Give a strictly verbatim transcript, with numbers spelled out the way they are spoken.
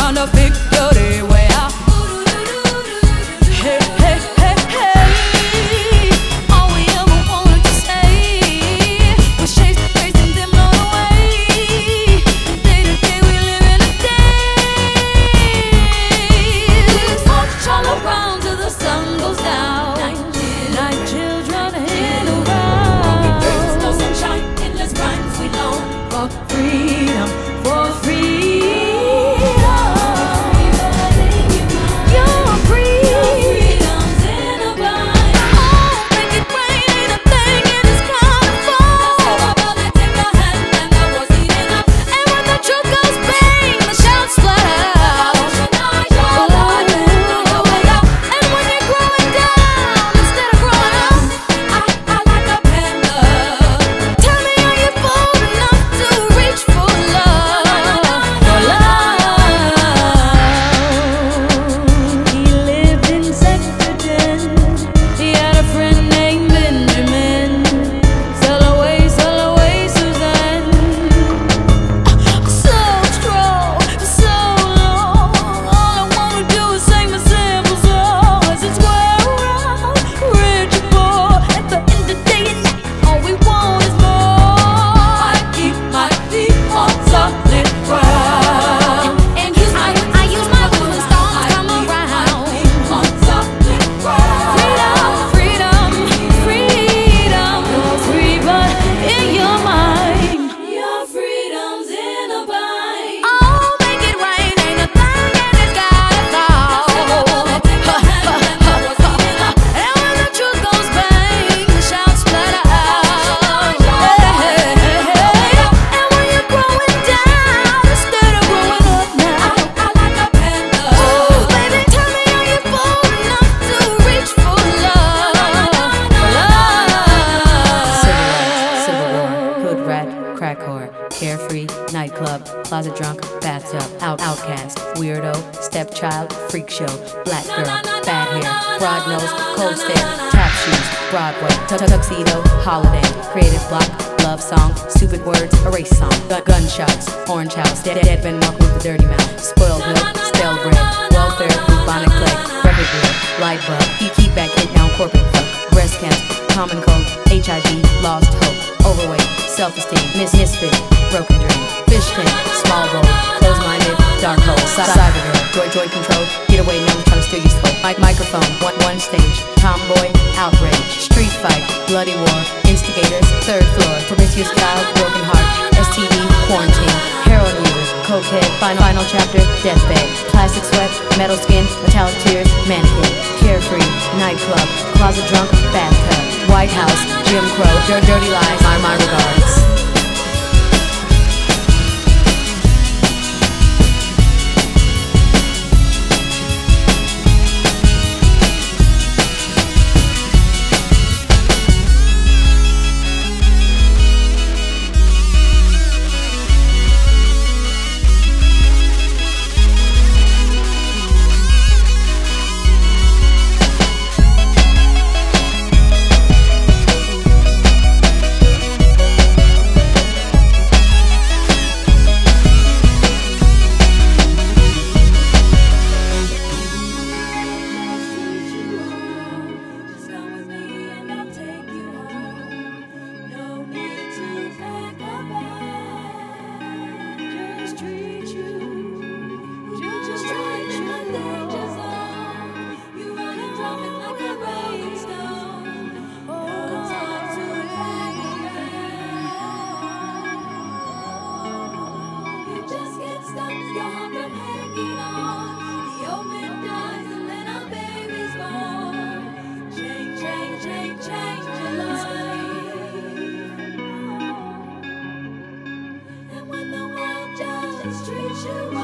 find a victory way out. Hey, hey, hey, hey. All we ever wanted to say was chase the grace and then blown away. Day to day we live in a daze. March all around till the sun goes down. Night children in a row. No sunshine, endless crimes we long for freedom, for freedom. Crack whore, carefree, nightclub, closet drunk, bathtub, out, outcast, weirdo, stepchild, freak show, black girl, bad hair, broad nose, cold stare, tap shoes, Broadway, tuxedo, holiday, creative block, love song, stupid words, erase song, gun gunshots, orange house, dead, dead Ben walk with the dirty mouth, spoiled milk, stale bread, welfare, bubonic plague, record deal, light bulb, keep, keep back hit down corporate fuck, breast cancer, common cold, H I V, lost hope, overweight, self-esteem, miss misfit, broken dream, fish tank, small bowl, close-minded, dark hole, cyber girl, joy joy control, get away, no trying to steal your soul. Mic microphone, one one stage, tomboy, outrage, street fight, bloody war, instigators, third floor, promiscuous child, broken heart, S T D, quarantine, heroin users, cokehead, final final chapter, deathbed, plastic sweat, metal skin, metallic tears, mannequin, carefree, nightclub, closet drunk, bathtub, White House, Jim Crow, dirty, dirty lies, my, my regards. Treat you